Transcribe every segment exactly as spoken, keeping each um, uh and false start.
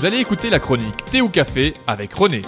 Vous allez écouter la chronique Thé ou Café avec René.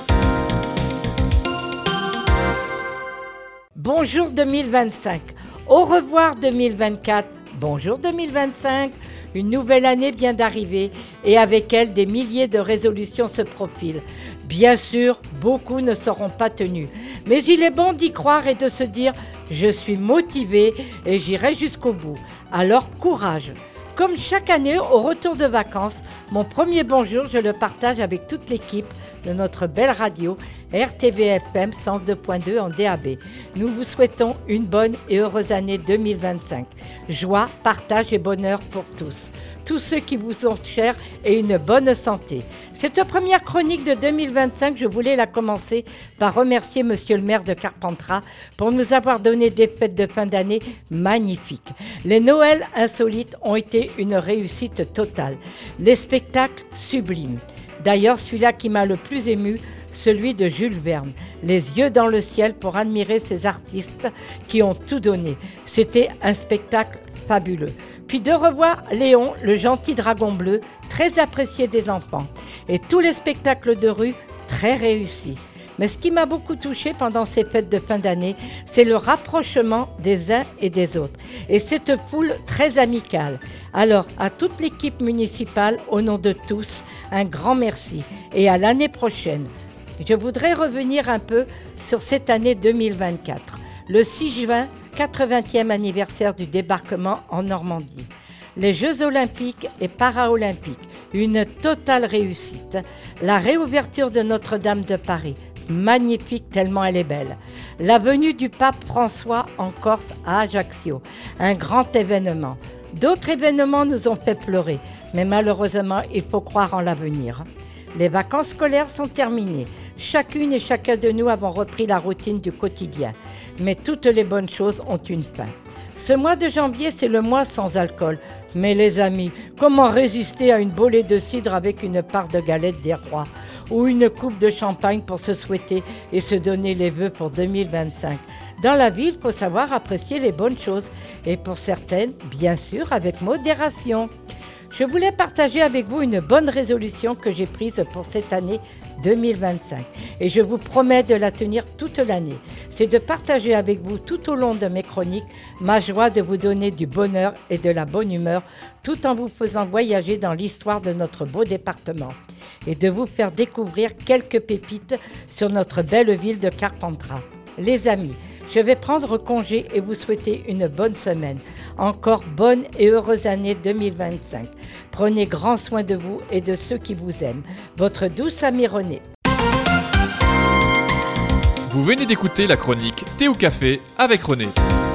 Bonjour deux mille vingt-cinq, au revoir deux mille vingt-quatre, bonjour deux mille vingt-cinq. Une nouvelle année vient d'arriver et avec elle, des milliers de résolutions se profilent. Bien sûr, beaucoup ne seront pas tenues, mais il est bon d'y croire et de se dire « je suis motivé et j'irai jusqu'au bout ». Alors courage. Comme chaque année, au retour de vacances, mon premier bonjour, je le partage avec toute l'équipe de notre belle radio R T V F M cent deux point deux en D A B. Nous vous souhaitons une bonne et heureuse année deux mille vingt-cinq. Joie, partage et bonheur pour tous. Tous ceux qui vous sont chers et une bonne santé. Cette première chronique de deux mille vingt-cinq, je voulais la commencer par remercier Monsieur le maire de Carpentras pour nous avoir donné des fêtes de fin d'année magnifiques. Les Noëls insolites ont été une réussite totale. Les spectacles sublimes. D'ailleurs, celui-là qui m'a le plus ému, celui de Jules Verne, les yeux dans le ciel pour admirer ces artistes qui ont tout donné. C'était un spectacle fabuleux. Puis de revoir Léon, le gentil dragon bleu, très apprécié des enfants. Et tous les spectacles de rue, très réussis. Mais ce qui m'a beaucoup touché pendant ces fêtes de fin d'année, c'est le rapprochement des uns et des autres. Et cette foule très amicale. Alors, à toute l'équipe municipale, au nom de tous, un grand merci. Et à l'année prochaine. Je voudrais revenir un peu sur cette année deux mille vingt-quatre. Le six juin, quatre-vingtième anniversaire du débarquement en Normandie. Les Jeux olympiques et paralympiques, une totale réussite. La réouverture de Notre-Dame de Paris, magnifique tellement elle est belle. La venue du pape François en Corse à Ajaccio, un grand événement. D'autres événements nous ont fait pleurer, mais malheureusement, il faut croire en l'avenir. Les vacances scolaires sont terminées. Chacune et chacun de nous avons repris la routine du quotidien. Mais toutes les bonnes choses ont une fin. Ce mois de janvier, c'est le mois sans alcool. Mais les amis, comment résister à une bolée de cidre avec une part de galette des rois ou une coupe de champagne pour se souhaiter et se donner les vœux pour deux mille vingt-cinq. Dans la vie, il faut savoir apprécier les bonnes choses et pour certaines, bien sûr, avec modération. Je voulais partager avec vous une bonne résolution que j'ai prise pour cette année deux mille vingt-cinq et je vous promets de la tenir toute l'année. C'est de partager avec vous tout au long de mes chroniques ma joie de vous donner du bonheur et de la bonne humeur tout en vous faisant voyager dans l'histoire de notre beau département et de vous faire découvrir quelques pépites sur notre belle ville de Carpentras. Les amis, je vais prendre congé et vous souhaiter une bonne semaine. Encore bonne et heureuse année deux mille vingt-cinq. Prenez grand soin de vous et de ceux qui vous aiment. Votre douce amie René. Vous venez d'écouter la chronique Thé ou Café avec René.